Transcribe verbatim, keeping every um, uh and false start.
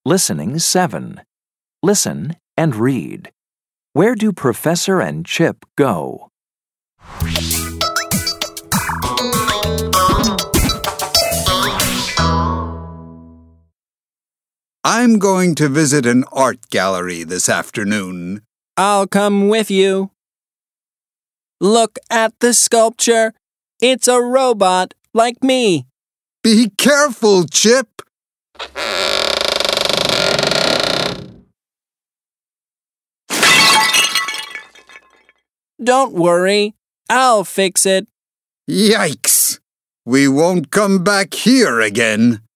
Listening seven. Listen and read. Where do Professor and Chip go? I'm going to visit an art gallery this afternoon. I'll come with you. Look at the sculpture. It's a robot like me. Be careful, Chip. Don't worry. I'll fix it. Yikes! We won't come back here again.